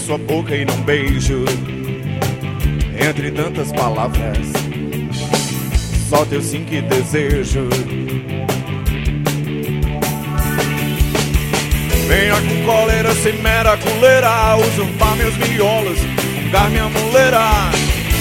sua boca e num beijo, entre tantas palavras, só teu sim que desejo. Venha com coleira sem mera coleira, usurpar meus miolos, fungar minha muleira.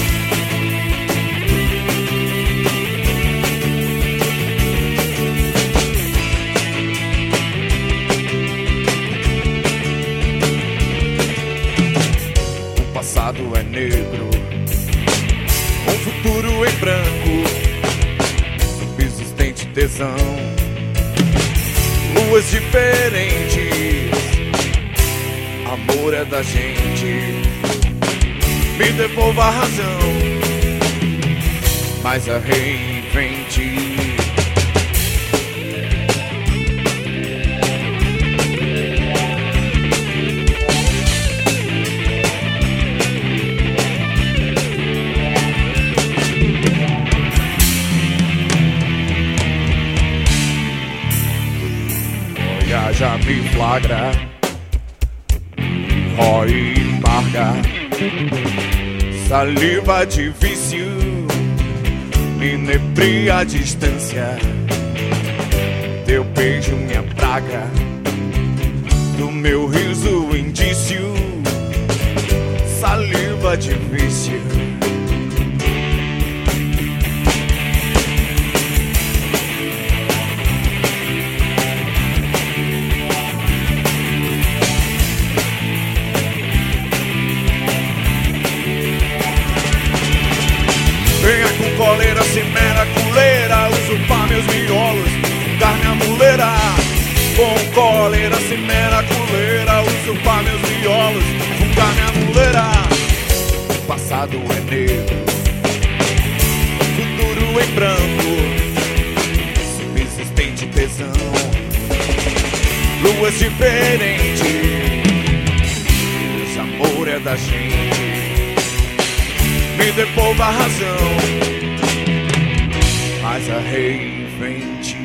O passado é negro, um futuro em branco, subsistente tesão, luas diferentes, amor é da gente. Me devolva a razão, mas a reinvente. Já me flagra, rói e marga, saliva de vício, me inebria a distância. Teu beijo minha praga, do meu riso indício, saliva de vício. Venha com coleira sem mera coleira, usurpar meus miolos, fungar minha muleira. Com coleira sem mera coleira, usurpar meus miolos, fungar minha muleira. O passado é negro, futuro em branco, subsistente tesão, luas diferentes, esse amor é da gente. Me devolva a razão, mas a reinvente.